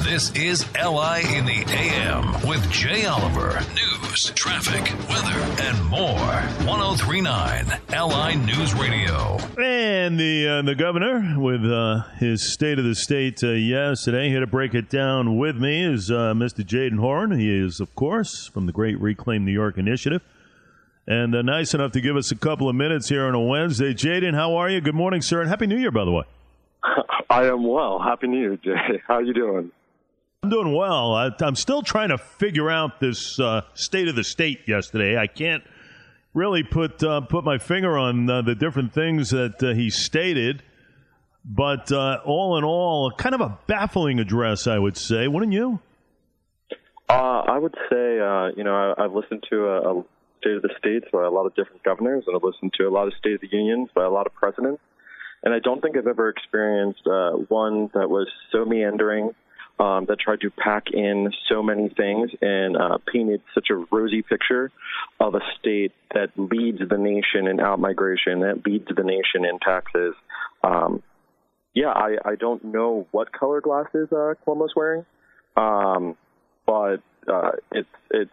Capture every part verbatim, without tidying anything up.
This is L I in the A M with Jay Oliver. News, traffic, weather, and more. ten thirty-nine L I News Radio. And the uh, the governor with uh, his State of the State uh, yesterday. Here to break it down with me is uh, Mister Jayden Horn. He is, of course, from the great Reclaim New York initiative. And uh, nice enough to give us a couple of minutes here on a Wednesday. Jayden, how are you? Good morning, sir, and Happy New Year, by the way. I am well. Happy New Year, Jay. How are you doing? I'm doing well. I, I'm still trying to figure out this uh, State of the State yesterday. I can't really put uh, put my finger on uh, the different things that uh, he stated, but uh, all in all, kind of a baffling address, I would say. Wouldn't you? Uh, I would say, uh, you know, I, I've listened to a, a State of the States by a lot of different governors, and I've listened to a lot of State of the Unions by a lot of presidents, and I don't think I've ever experienced uh, one that was so meandering, Um, that tried to pack in so many things and uh, painted such a rosy picture of a state that leads the nation in out-migration, that leads the nation in taxes. Um, yeah, I, I don't know what color glasses uh, Cuomo's wearing, um, but uh, it's it's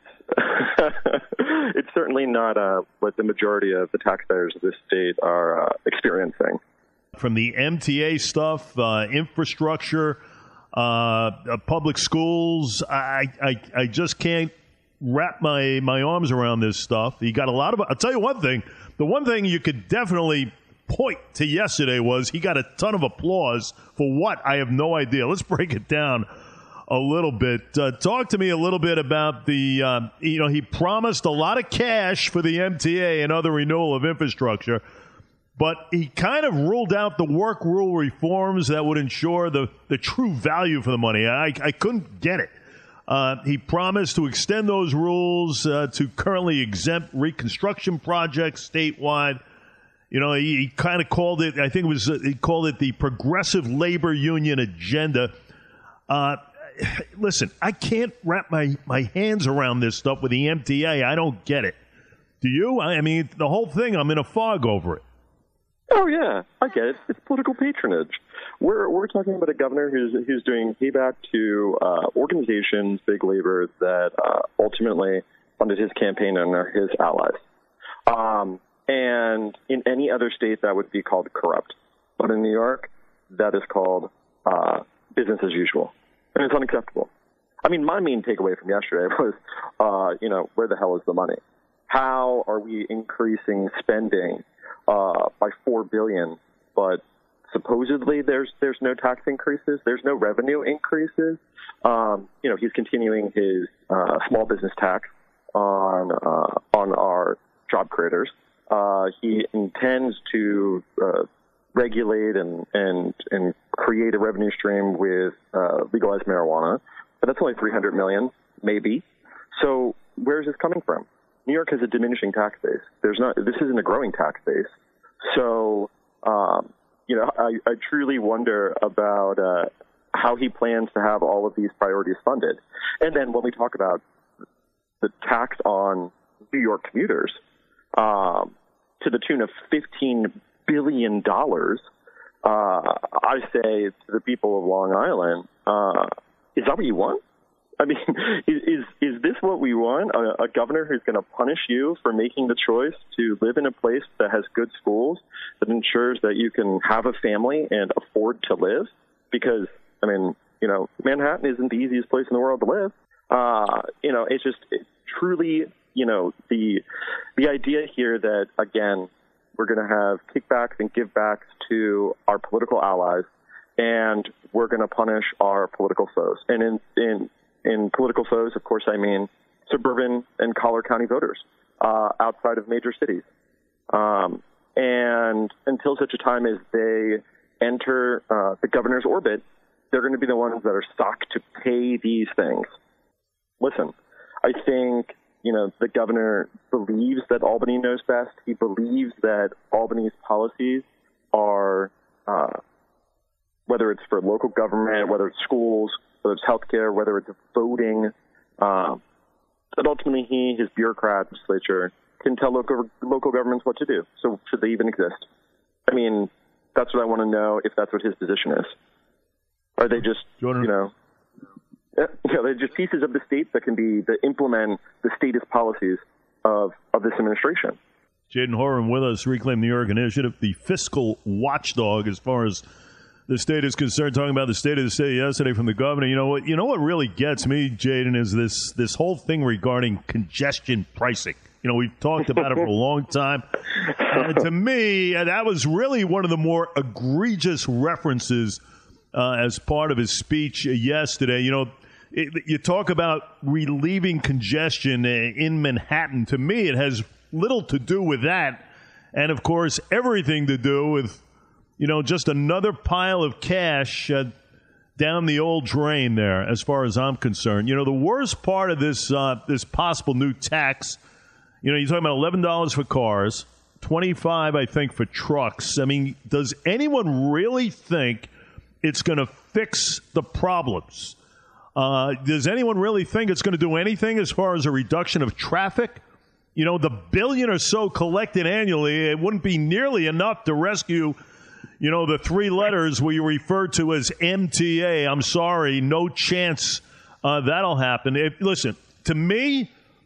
it's certainly not uh, what the majority of the taxpayers of this state are uh, experiencing. From the M T A stuff, uh, infrastructure, Uh, public schools, I, I I just can't wrap my, my arms around this stuff. You got a lot of, I'll tell you one thing, the one thing you could definitely point to yesterday was he got a ton of applause for what? I have no idea. Let's break it down a little bit. Uh, talk to me a little bit about the, uh, you know, he promised a lot of cash for the M T A and other renewal of infrastructure. But he kind of ruled out the work rule reforms that would ensure the, the true value for the money. I, I couldn't get it. Uh, he promised to extend those rules uh, to currently exempt reconstruction projects statewide. You know, he, he kind of called it, I think it was, uh, he called it the Progressive Labor Union Agenda. Uh, listen, I can't wrap my, my hands around this stuff with the M T A. I don't get it. Do you? I, I mean, the whole thing, I'm in a fog over it. Oh yeah, I get it. It's political patronage. We're we're talking about a governor who's who's doing payback to uh, organizations, big labor that uh, ultimately funded his campaign and are his allies. Um, and in any other state, that would be called corrupt, but in New York, that is called uh, business as usual, and it's unacceptable. I mean, my main takeaway from yesterday was, uh, you know, where the hell is the money? How are we increasing spending Uh, by four billion dollars, but supposedly there's there's no tax increases, there's no revenue increases. Um, you know, he's continuing his uh, small business tax on uh, on our job creators. Uh, he intends to uh, regulate and and and create a revenue stream with uh, legalized marijuana, but that's only three hundred million dollars, maybe. So where's this coming from? New York has a diminishing tax base. There's not. This isn't a growing tax base. So, um, you know, I, I truly wonder about uh, how he plans to have all of these priorities funded. And then when we talk about the tax on New York commuters um, to the tune of fifteen billion dollars, uh, I say to the people of Long Island, uh, is that what you want? I mean, is is this what we want? A, a governor who's going to punish you for making the choice to live in a place that has good schools, that ensures that you can have a family and afford to live? Because, I mean, you know, Manhattan isn't the easiest place in the world to live. Uh, you know, it's just it truly, you know, the the idea here that, again, we're going to have kickbacks and givebacks to our political allies, and we're going to punish our political foes. And in in In political foes, of course, I mean suburban and Collier County voters uh, outside of major cities. Um, and until such a time as they enter uh, the governor's orbit, they're going to be the ones that are stuck to pay these things. Listen, I think, you know, the governor believes that Albany knows best. He believes that Albany's policies are, uh, whether it's for local government, whether it's schools, whether it's healthcare, whether it's voting, uh, but ultimately he, his bureaucrat legislature, can tell local local governments what to do. So should they even exist? I mean, that's what I want to know, if that's what his position is. Are they just, Jordan, you know, You know, they're just pieces of the state that can be that implement the statist policies of of this administration. Jayden Horan with us, Reclaim New York Initiative, the fiscal watchdog as far as the state is concerned, talking about the state of the state yesterday from the governor. You know what? You know what really gets me, Jayden, is this this whole thing regarding congestion pricing. You know, we've talked about it for a long time. And to me, that was really one of the more egregious references uh, as part of his speech yesterday. You know, it, you talk about relieving congestion in Manhattan. To me, it has little to do with that. And, of course, everything to do with, you know, just another pile of cash uh, down the old drain there, as far as I'm concerned. You know, the worst part of this uh, this possible new tax, you know, you're talking about eleven dollars for cars, twenty-five dollars, I think, for trucks. I mean, does anyone really think it's going to fix the problems? Uh, does anyone really think it's going to do anything as far as a reduction of traffic? You know, the billion or so collected annually, it wouldn't be nearly enough to rescue, you know, the three letters we refer to as M T A. I'm sorry, no chance uh, that'll happen. If, listen, to me,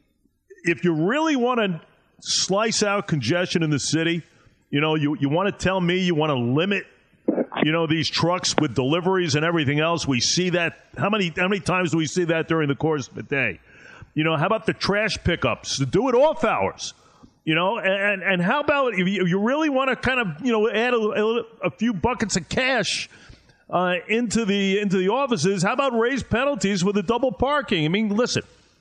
if you really want to slice out congestion in the city, you know, you, you want to tell me you want to limit, you know, these trucks with deliveries and everything else. We see that. How many how many times do we see that during the course of the day? You know, how about the trash pickups? Do it off hours. You know, and and how about if you, if you really want to kind of, you know, add a, a few buckets of cash uh, into the into the offices, how about raise penalties with the double parking? I mean, listen.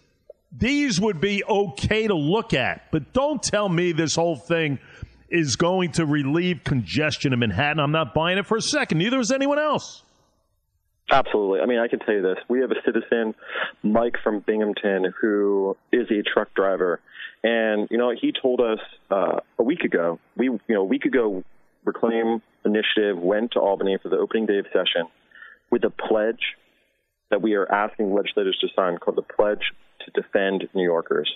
These would be okay to look at, but don't tell me this whole thing is going to relieve congestion in Manhattan. I'm not buying it for a second. Neither is anyone else. Absolutely. I mean, I can tell you this. We have a citizen, Mike from Binghamton, who is a truck driver. And, you know, he told us uh, a week ago, we, you know, a week ago, Reclaim Initiative went to Albany for the opening day of session with a pledge that we are asking legislators to sign called the Pledge to Defend New Yorkers.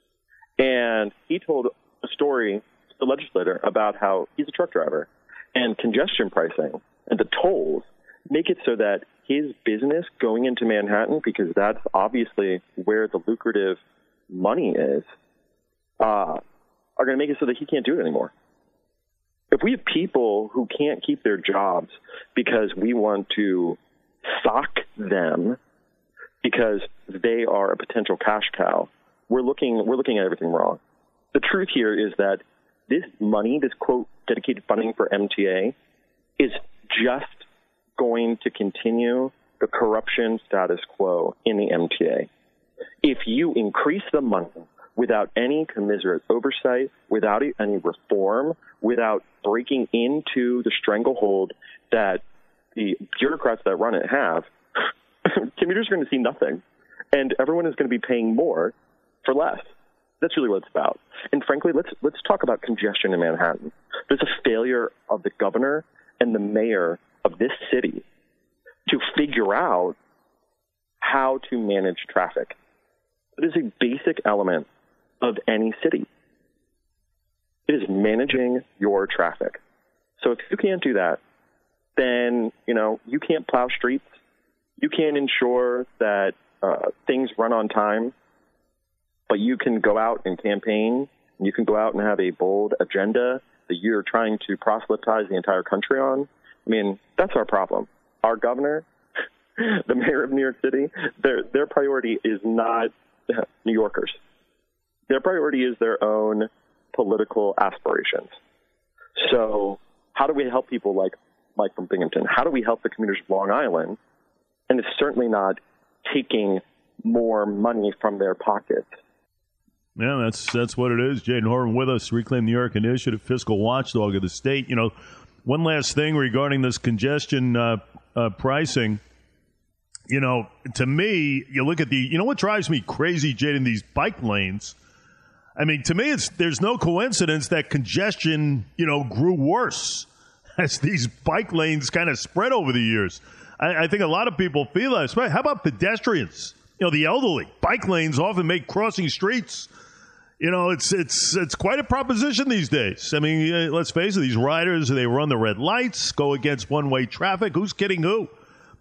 And he told a story to the legislator about how he's a truck driver and congestion pricing and the tolls make it so that his business going into Manhattan, because that's obviously where the lucrative money is, uh, are going to make it so that he can't do it anymore. If we have people who can't keep their jobs because we want to sock them because they are a potential cash cow, we're looking we're looking at everything wrong. The truth here is that this money, this quote dedicated funding for M T A, is just going to continue the corruption status quo in the M T A. If you increase the money without any commiserate oversight, without any reform, without breaking into the stranglehold that the bureaucrats that run it have, commuters are going to see nothing, and everyone is going to be paying more for less. That's really what it's about. And frankly, let's let's talk about congestion in Manhattan. There's a failure of the governor and the mayor of this city to figure out how to manage traffic. It is a basic element of any city. It is managing your traffic. So if you can't do that, then, you know, you can't plow streets. You can't ensure that uh, things run on time, but you can go out and campaign. You can go out and have a bold agenda that you're trying to proselytize the entire country on. I mean, that's our problem. Our governor, the mayor of New York City, their their priority is not New Yorkers. Their priority is their own political aspirations. So how do we help people like Mike from Binghamton? How do we help the commuters of Long Island? And it's certainly not taking more money from their pockets. Yeah, that's that's what it is. Jayden Horan with us, Reclaim New York Initiative, fiscal watchdog of the state. You know, one last thing regarding this congestion uh, uh, pricing. You know, to me, you look at the, you know what drives me crazy, Jayden, these bike lanes. I mean, to me, it's there's no coincidence that congestion, you know, grew worse as these bike lanes kind of spread over the years. I, I think a lot of people feel this. How about pedestrians? You know, the elderly. Bike lanes often make crossing streets. You know, it's it's it's quite a proposition these days. I mean, let's face it, these riders, they run the red lights, go against one-way traffic. Who's kidding who?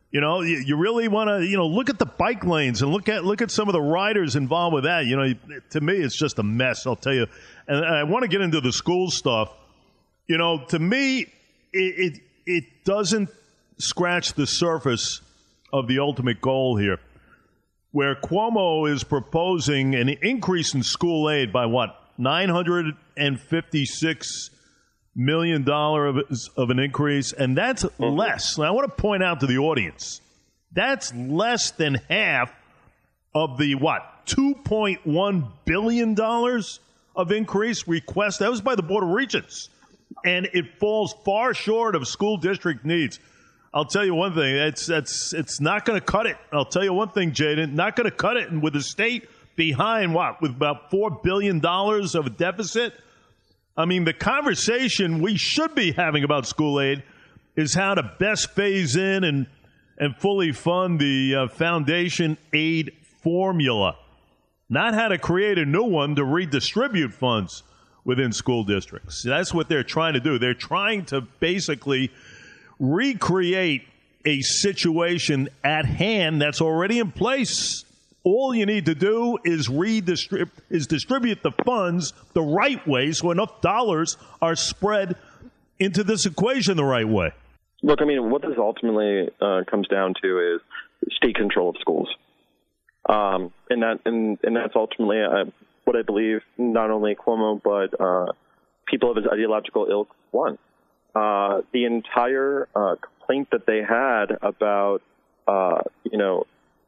You know, you, you really want to, you know, look at the bike lanes and look at look at some of the riders involved with that. You know, to me, it's just a mess, I'll tell you. And I want to get into the school stuff. You know, to me, it, it it doesn't scratch the surface of the ultimate goal here, where Cuomo is proposing an increase in school aid by what, nine hundred fifty-six million dollars of, of an increase, and that's less. Now, I want to point out to the audience, that's less than half of the, what, two point one billion dollars of increase request. That was by the Board of Regents, and it falls far short of school district needs. I'll tell you one thing, it's, it's, it's not going to cut it. I'll tell you one thing, Jaden, not going to cut it, and with the state behind, what, with about four billion dollars of a deficit. I mean, the conversation we should be having about school aid is how to best phase in and, and fully fund the uh, foundation aid formula, not how to create a new one to redistribute funds within school districts. That's what they're trying to do. They're trying to basically recreate a situation at hand that's already in place. All you need to do is redistribute is distribute the funds the right way, so enough dollars are spread into this equation the right way. Look, I mean, what this ultimately uh, comes down to is state control of schools, um, and that and, and that's ultimately uh, what I believe not only Cuomo but uh, people of his ideological ilk want. Uh, the entire uh, complaint that they had about, uh, you know.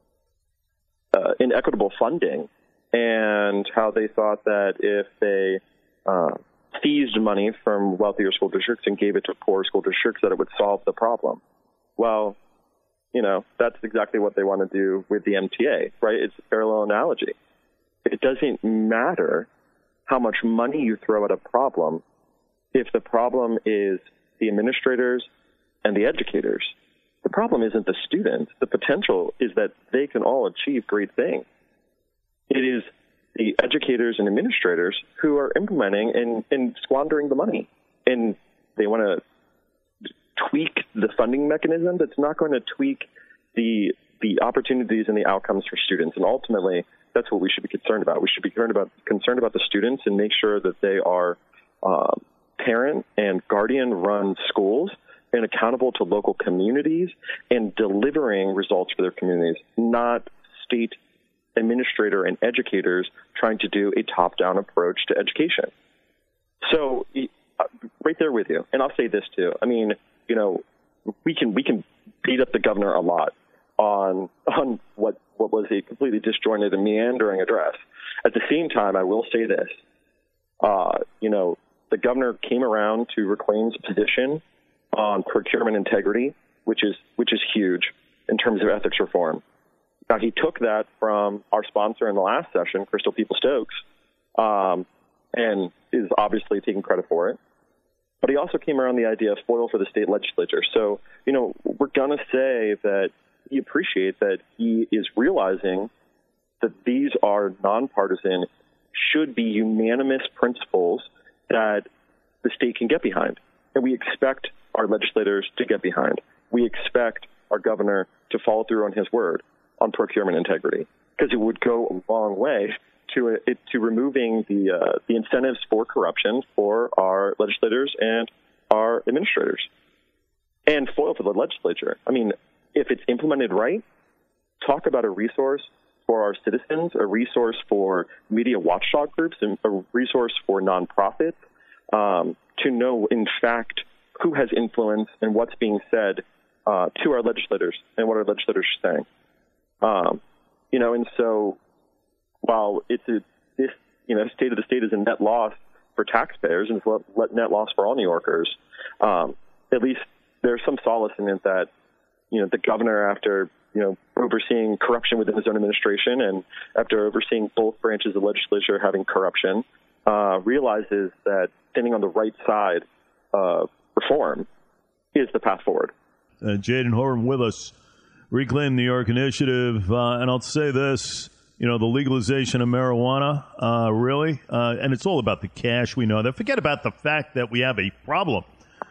Uh, inequitable funding, and how they thought that if they uh, seized money from wealthier school districts and gave it to poor school districts, that it would solve the problem. Well, you know, that's exactly what they want to do with the M T A, right? It's a parallel analogy. It doesn't matter how much money you throw at a problem if the problem is the administrators and the educators. The problem isn't the students. The potential is that they can all achieve great things. It is the educators and administrators who are implementing and, and squandering the money. And they want to tweak the funding mechanism that's not going to tweak the the opportunities and the outcomes for students. And ultimately, that's what we should be concerned about. We should be concerned about, concerned about the students and make sure that they are uh, parent and guardian-run schools and accountable to local communities and delivering results for their communities, not state administrator and educators trying to do a top-down approach to education. So right there with you. And I'll say this too. I mean, you know, we can we can beat up the governor a lot on on what, what was a completely disjointed and meandering address. At the same time, I will say this. Uh, you know, the governor came around to reclaim his position on procurement integrity, which is which is huge in terms of ethics reform. Now, he took that from our sponsor in the last session, Crystal Peoples-Stokes, um, and is obviously taking credit for it. But he also came around the idea of FOIL for the state legislature. So, you know, we're going to say that we appreciate that he is realizing that these are nonpartisan, should be unanimous principles that the state can get behind. And we expect our legislators to get behind. We expect our governor to follow through on his word on procurement integrity, because it would go a long way to it, to removing the uh, the incentives for corruption for our legislators and our administrators. And FOIL for the legislature. I mean, if it's implemented right, talk about a resource for our citizens, a resource for media watchdog groups, and a resource for nonprofits um, to know, in fact, who has influence and what's being said uh, to our legislators and what our legislators are saying. Um, you know, and so while it's a, this, you know, state of the state is a net loss for taxpayers and it's a net loss for all New Yorkers, um, at least there's some solace in it that, you know, the governor, after, you know, overseeing corruption within his own administration and after overseeing both branches of the legislature having corruption, uh, realizes that standing on the right side of reform is the path forward. Uh, Jaden Horan with us, Reclaim New York Initiative. Uh, and I'll say this, you know, the legalization of marijuana, uh, really, uh, and it's all about the cash. We know that. Forget about the fact that we have a problem.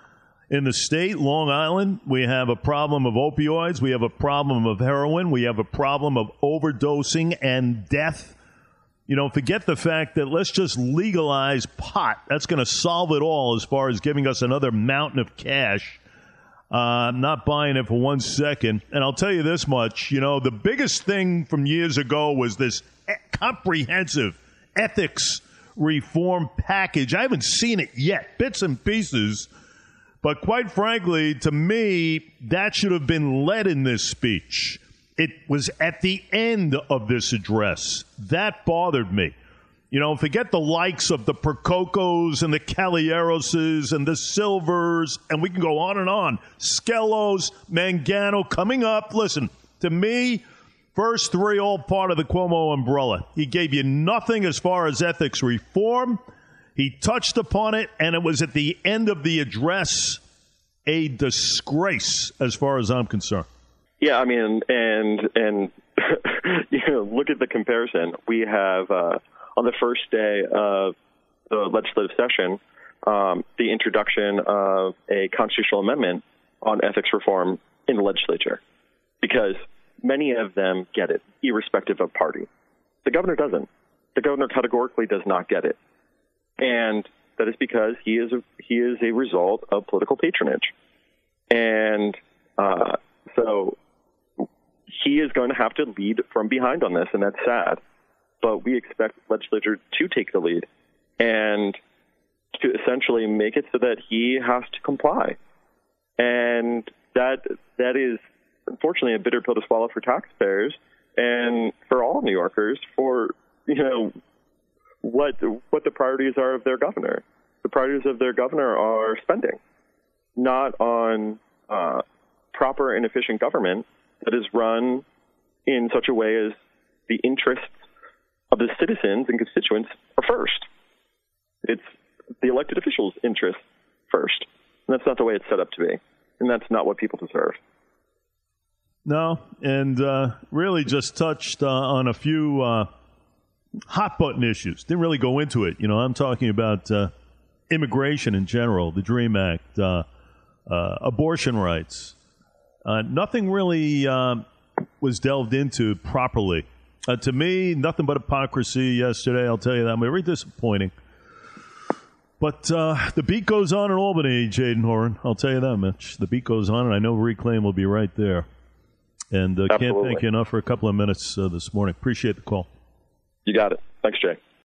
in the state, Long Island. We have a problem of opioids. We have a problem of heroin. We have a problem of overdosing and death. You know, forget the fact that let's just legalize pot. That's going to solve it all as far as giving us another mountain of cash. Uh, I'm not buying it for one second. And I'll tell you this much. You know, the biggest thing from years ago was this comprehensive ethics reform package. I haven't seen it yet, bits and pieces. But quite frankly, to me, that should have been led in this speech. It was at the end of this address. That bothered me. You know, forget the likes of the Prococos and the Cagliaroses and the Silvers, and we can go on and on. Skellos, Mangano coming up. Listen, to me, first three all part of the Cuomo umbrella. He gave you nothing as far as ethics reform. He touched upon it, and it was at the end of the address a disgrace as far as I'm concerned. Yeah, I mean, and and you know, look at the comparison. We have uh, on the first day of the legislative session, um, the introduction of a constitutional amendment on ethics reform in the legislature, because many of them get it, irrespective of party. The governor doesn't. The governor categorically does not get it. And that is because he is a, he is a result of political patronage. And uh, so he is going to have to lead from behind on this, and that's sad. But we expect the legislature to take the lead and to essentially make it so that he has to comply. And that that is, unfortunately, a bitter pill to swallow for taxpayers and for all New Yorkers for, you know, what what the priorities are of their governor. The priorities of their governor are spending, not on uh, proper and efficient government that is run in such a way as the interests of the citizens and constituents are first. It's the elected officials' interests first. And that's not the way it's set up to be. And that's not what people deserve. No, and uh, really just touched uh, on a few uh, hot-button issues. Didn't really go into it. You know, I'm talking about uh, immigration in general, the DREAM Act, uh, uh, abortion rights. Uh, nothing really uh, was delved into properly. Uh, to me, nothing but hypocrisy yesterday, I'll tell you that. Very disappointing. But uh, the beat goes on in Albany, Jaden Horan. I'll tell you that, Mitch. The beat goes on, and I know Reclaim will be right there. And uh, can't thank you enough for a couple of minutes uh, this morning. Appreciate the call. You got it. Thanks, Jay.